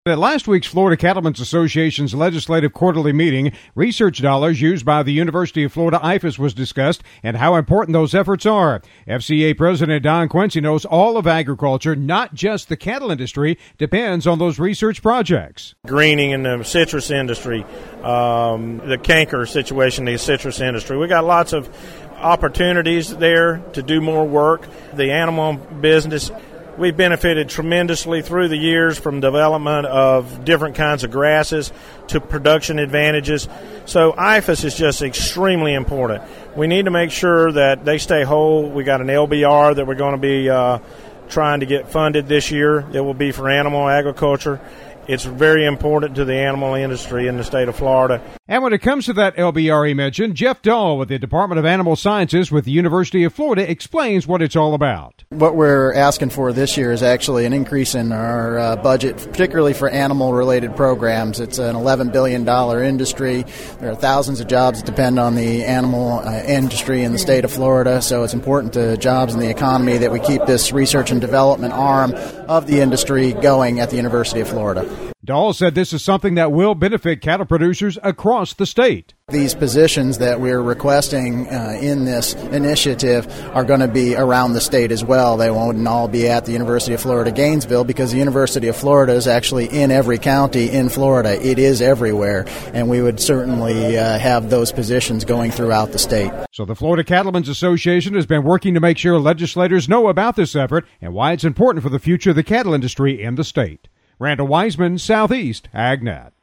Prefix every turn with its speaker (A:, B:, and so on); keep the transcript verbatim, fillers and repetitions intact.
A: At last week's Florida Cattlemen's Association's legislative quarterly meeting, research dollars used by the University of Florida I F A S was discussed and how important those efforts are. F C A President Don Quincy knows all of agriculture, not just the cattle industry, depends on those research projects.
B: Greening in the citrus industry, um, the canker situation in the citrus industry. We got lots of opportunities there to do more work. The animal business, we've benefited tremendously through the years from development of different kinds of grasses to production advantages. So I F A S is just extremely important. We need to make sure that they stay whole. We got an L B R that we're going to be uh, trying to get funded this year. It will be for animal agriculture. It's very important to the animal industry in the state of Florida.
A: And when it comes to that L B R he mentioned, Jeff Dahl with the Department of Animal Sciences with the University of Florida explains what it's all about.
C: What we're asking for this year is actually an increase in our uh, budget, particularly for animal-related programs. It's an eleven billion dollars industry. There are thousands of jobs that depend on the animal uh, industry in the state of Florida, so it's important to jobs and the economy that we keep this research and development arm of the industry going at the University of Florida.
A: Dahl said this is something that will benefit cattle producers across the state.
C: These positions that we're requesting uh, in this initiative are going to be around the state as well. They won't all be at the University of Florida, Gainesville, because the University of Florida is actually in every county in Florida. It is everywhere, and we would certainly uh, have those positions going throughout the state.
A: So the Florida Cattlemen's Association has been working to make sure legislators know about this effort and why it's important for the future of the cattle industry in the state. Randall Wiseman, Southeast AgNet.